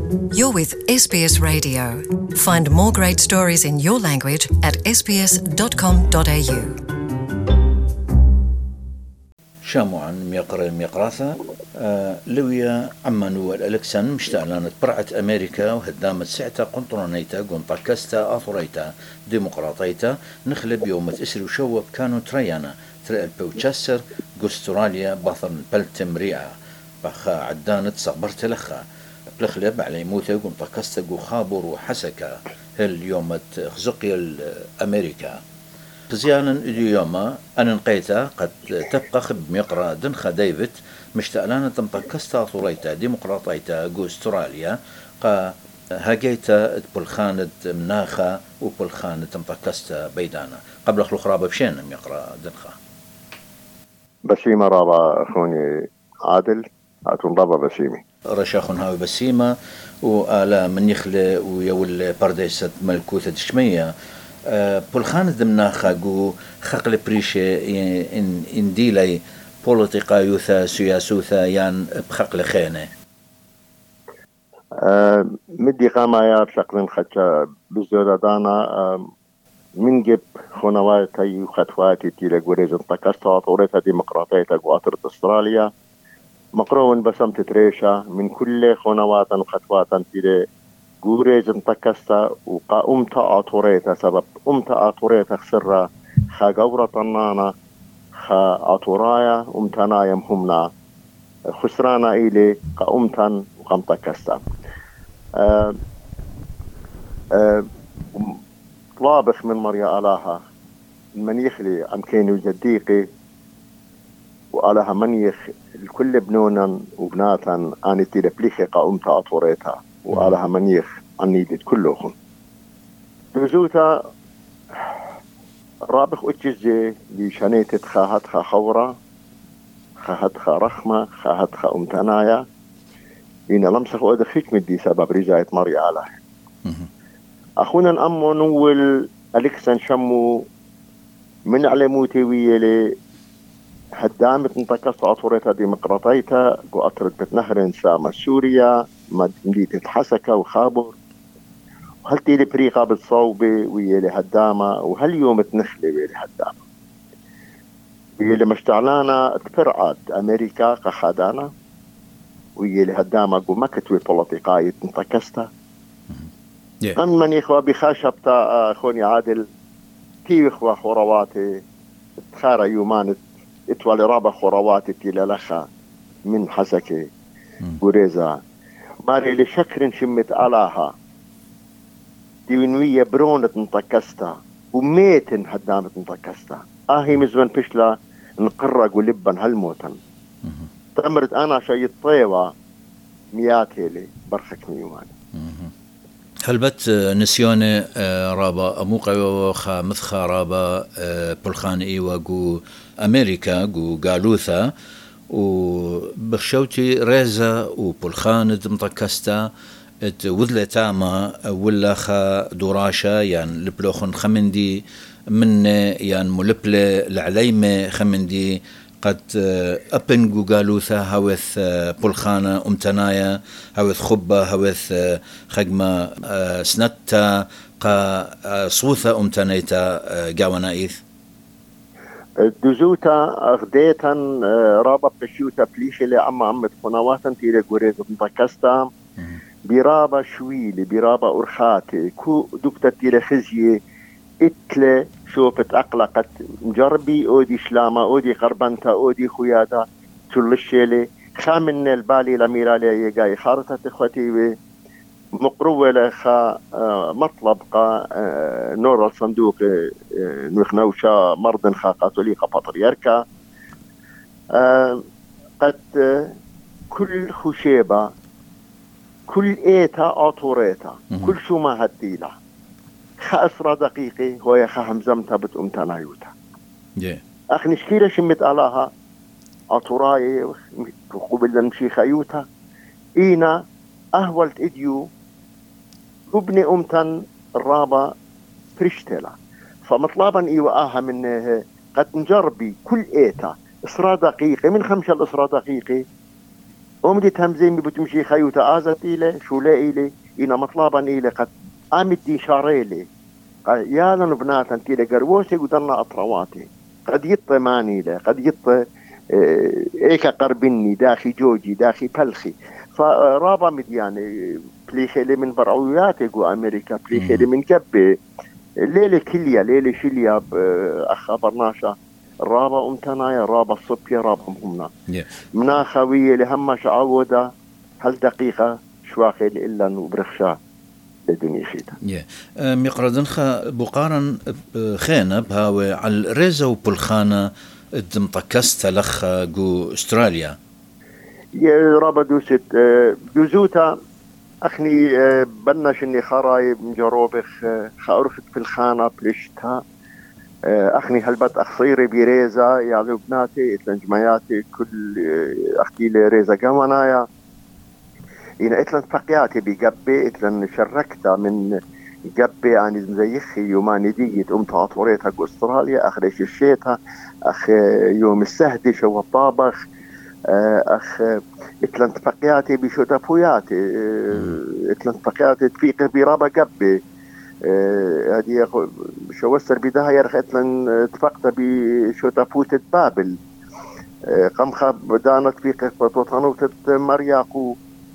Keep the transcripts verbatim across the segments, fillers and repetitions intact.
You're with S B S Radio. Find more great stories in your language at s b s dot com dot a u. شاموعا ميقر ميقراثة آه لويا عمانو الألكسن مشتعلانت برعة أمريكا وهدامت سعتا قنطرانيتا قنطاكستا آثوريتا ديمقراطيتا نخلب يومة إسر وشوب كانوا تريانا ترى البوتشاسر قستراليا باثرن بلتم ريعا بخا عدانت صبرت لخا لخلب على موتا قنطاكستا قو خابور وحسكا هل يومة خزقيا أمريكا زيانا اليوم أنا نقيتا قد تبقى خب ميقرا دنخا ديفيد مشتعلانا تنطكستا ثوريتا ديمقراطيتا جو استراليا قا هاجيتا بلخانة مناخا وبلخانة تنطكستا بيدانا قبل خلو خرابة بشين ميقرا دنخا بسيمة رابا أخوني عادل أتون رابا بسيمي رشاخون هاوي بسيمة وآلا من يخلي ويول بارديسة ملكوثة دشمية أه بلخانة دمناخا جو خقل بريشة إن إن ديلي بوليتيقا يوثا سياسوثا يان بخقل خينة أه مدي قاما يا شقلن خدشا بزودة دانا أه من جب خونواتي وخطواتي تيلا قريز انتكستا طوريتا ديمقراطيتا قواترة استراليا مقرون بسمت تريشا من كل خونواتا وخطواتا تيلا قوريز انتكستا وقا امتا اطوريتا سبب امتا اطوريتا خسرة خا قورة طنانا خا اطورايا امتانا يمهمنا خسرانا ايلي قا امتان وقمتكستا أه أه طلابخ من مريا آلاها المنيخ لي أمكيني وجديقي وآلاها منيخ الكل بنونا وبناتا آني تيلا بليخي قا امتا اطوريتا وآلها منيخ عنيدت كلهم بزوتا رابخ اتجزي لشانيتت خاهتها خورة خاهتها رخمة خاهتها امتنايا إن لمسخ وادخيك مدي سبب رجاية مري آله أخونا الأمو نول أليكسن شمو من علموتي ويلي هدامت انتكست عطوريتا ديمقراطيتا قواترت بتنهرن سامة سوريا مدينة حسكة وخابر وهل تيلي بريقة بالصوبة ويلي هدامة وهل يوم تنخلي ويلي هدامة ويلي مشتعلانا تفرعات أمريكا قخادانا ويلي هدامة قو ما كتوي بوليتيقاية انتكستا أم من إخوة بخاشبتا أخوني عادل تي إخوة خرواتي تخارا يومان اتوالي رابا خرواتي تيلا لخا من حسكة وريزا ماري لشكر شمت آلاها ديونوية برونة انتكستا وميتن هدامت انتكستا آهي مزمن بشلا نقرق ولبن هالموتن تأمرت أنا شاي الطيوة مياتي لي برخك ميوان هل بت نسيونة رابا أموقع وخا مثخا رابا بلخان إيوا جو أمريكا جو قالوثا وبخشوتي ريزا وبلخان دمطكستا ات وذلة تاما ولا خا دراشا يعني لبلوخن خمندي من يعني ملبلة لعليمة خمندي قد أبن جوجالوثا هوث بلخانة أمتنايا هوث خبة هوث خجمة سنتا قا صوثة أمتنيتا جاونايث دوزوتا أغديتا رابا بشيوتا بليشي لعما عمت قنواتن تيري قريز انتكستا برابا شويلي برابا أرخاتي كو دكتا تيري خزية اتلي شوفت أقلقت مجربي أودي شلامة أودي قربنتا أودي خيادا تلشيلي خامن البالي لميرالي يقاي خارطة إخوتي مقروة لخا مطلب قا نور الصندوق نخنوشا مرضن خا قاتوليقا بطريركا قد كل خشيبة كل إيتا أطوريتا كل شو ما هديلا خأسرى دقيقي هو يخا همزمتا بتأمتنا يوتا yeah. أخ نشكيلة شمت ألاها أطوراي قبل المشي خيوتا إينا أهولت إديو ابن أمتن الرابة فرشتلا فمطلبا إيوا آها منه قد نجربي كل إيتا إسرى دقيقي من خمسة الإسرى دقيقي أمدي تهمزين بتمشي خيوتا آزت إلي شو لا إلي إنا مطلبا إلي قد أمدي شاريلي يا لنبنات أنتي لقروسي قدرنا أطرواتي قد يطي ماني له قد يطي إيكا قربني داخي جوجي داخي بلخي فرابا مدياني بليخيلي من برعوياتي قو أمريكا بليخيلي من جبي ليلة كليا ليلة شليا أخا برناشا رابا أمتنايا رابا الصبية رابا مهمنا yeah. منا خوية لهم شعودة هل دقيقة شواخي إلا نبرخشا لدنيا خيدا yeah. ميقردن خا بقارن خينة بهاوي على الريزة وبالخانة دمطكست لخ جو استراليا يا رابا دوست دوزوتا أخني بنش إني خرايب مجروبخ خأرفت في الخانة بلشتها أخني هلبت أخصيري بريزة يعني بناتي إتلنجمياتي كل أختي لي ريزة قمنايا إن إتلن فقياتي بقبي إتلن شركتا من قبي يعني زيخي يوماني ديت أم تعطوريتها أستراليا أخريش الشيتها أخ يوم السهدش والطابخ أخ إتلن فقياتي بشوتافوياتي إتلن فقياتي تفيق برابا قبي هذه شو وسر بداها يرخت لن اتفقت بشوتافوت بابل قمخة بدانت في قصة وطنوت مرياقو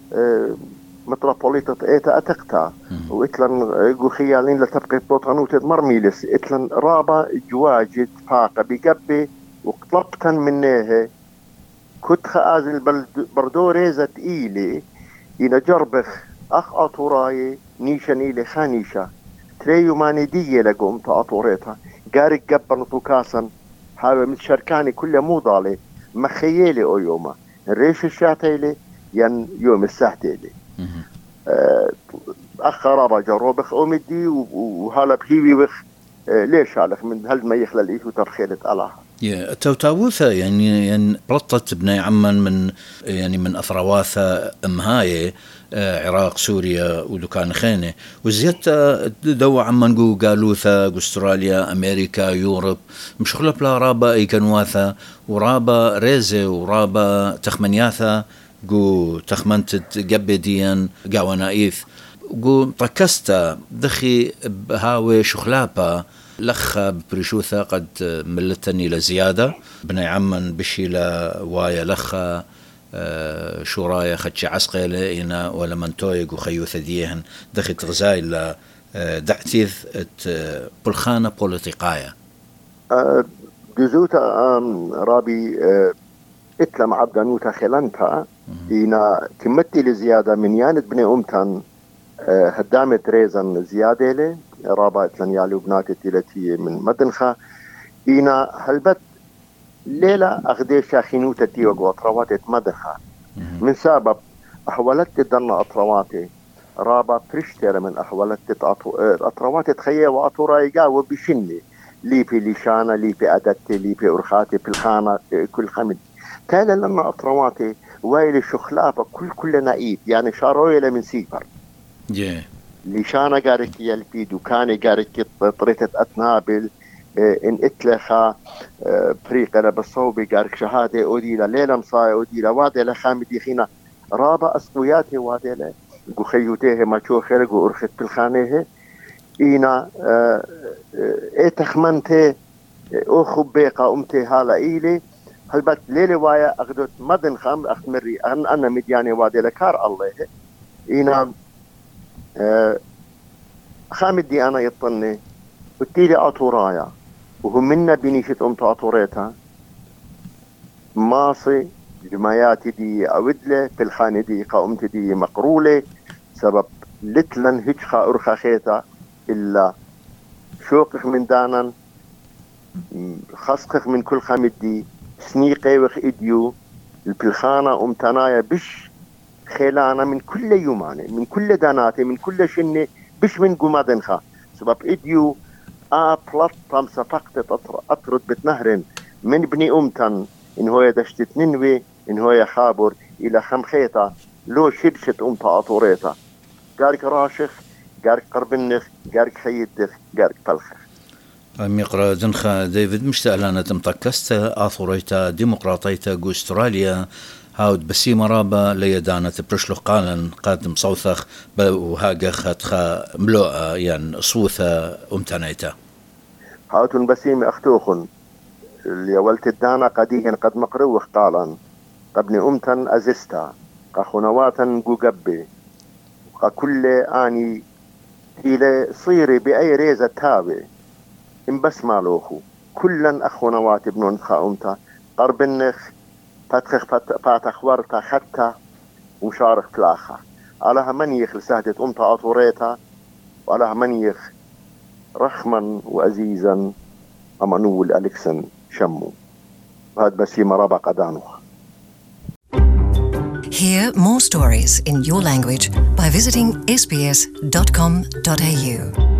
متروبوليتة ايتا اتقتا واتلن قو خيالين لتبقى بطنوت مرميلس اتلن رابا جواجد فاقة بقبي وقطلبتا منها كنت خازل بردو ريزة ايلي إن جربخ اخ اطوراي نيشان ايلي خانيشا تريو ماني دية لقوم تأطوريتها قارق قبر نطوكاسا هاوي متشاركاني كل موضالي مخيالي او يوما الريش الشاتيلي ين يوم الساعتيلي أه أخ رابا جروبخ أمدي وهالا بهيوي بخ أه ليش هالخ من هل ما يخلى الإيش وترخيلة الله يا توتاوثة يعني يعني رطت بني عمان من يعني من أثرواثة أمهاي عراق سوريا ودكان خينة وزيادة دو عمان جو قالوثة أستراليا أمريكا يوروب مش خلا بلا رابا أي كانواثة ورابا ريزة ورابا تخمنياثة جو تخمنت جبديا قاونايث جو طكستا دخي بهاوي شخلابا لخ بريشوثة قد ملتني لزيادة بني عمان بشي لا وايا لخ آه شورايا خدشي عسقيلة إنا ولا منتويق وخيوثة ديهن دخت غزايل آه دعتيذ ات بلخانة بوليتيقايا آه جزوتا رابي آه اتلم عبدانوتا خلانتا إنا كمتي لزيادة من ياند بني أمتان آه هدامت ريزن زيادة لي رابا اتلن يالي وبناتي تيلتي من مدنخة إنا هلبت ليلة أخديشا خينوتا تيوغ وأطرواتي مدنخة من سبب أحولت تدنا أطرواتي رابا بريشتر من أحولت أطرواتي تخيي وأطورايقا وبشني لي في ليشانا لي في أدتي لي في أرخاتي في الخانة كل خمد تالا لما أطرواتي وايل الشخلابة كل كل نائب يعني شارويلة من سيبر yeah. ليشانا قارك يلبي دوكاني قارك طريتة أتنابل إن إتلخا بريقنا بالصوبي قارك شهادة أوديلا ليلة مصايا أوديلا واديلا خامدي خينا رابا أسقوياتي واديلا قو خيوتيه ما شو خيرك وأرخت بالخانيه إينا إيه تخمنتي أو خبيقة أمتي هالا إيلي هلبت ليلة وايا أخدت مدن خام أخمري أن أنا مدياني واديلا كار الله إينا خامدي أنا يطني قلتيلي أطورايا وهم منا بنيشة أمت أطوريتها ماصي جماياتي دي أودلة في الخانة دي قاومت دي مقرولة سبب لتلن هجخا أرخا خيتا إلا شوقخ من دانا خسقخ من كل خامد دي سنيقي وخ إديو البلخانة أمتنايا بش خيلانا من كل يوماني من كل داناتي من كل شنة بش من قمادنخا سبب إديو آ بلط طمسة فقط أطرد بتنهرن من بني أمتن إن هو دشتت ننوي إن هو خابر إلى خمخيتا لو شبشت أمتا أطوريتا قارك راشخ قارك قربنخ قارك خيدخ قارك بلخخ ميقرا دنخا ديفيد مشتاق لنا تمطكست أطوريتا ديمقراطيتا جو استراليا هاود بسيمة رابا ليدانة برشلو قالن قادم صوثخ وهاجا خاتخا ملوءة يعني صوثة أمتنيتا هاوتن بسيمة أختوخن اللي ولت الدانا قديهن قد مقروخ قالن قبني أمتن أزستا قخنواتن قوقبي وكل آني إلى صيري بأي ريزة تابي إن بس مالوخو كلن أخونوات ابنون خاومتا قربنخ فتخ فاتخ ورتا حتى وشارك فلاخا علىها منيخ لسهدة أمتا أطوريتا وعلىها منيخ رحما وأزيزا أمانول أليكسن شمو وهذا بسيمة رابع قدانوها. Hear more stories in your language by visiting s b s dot com dot a u.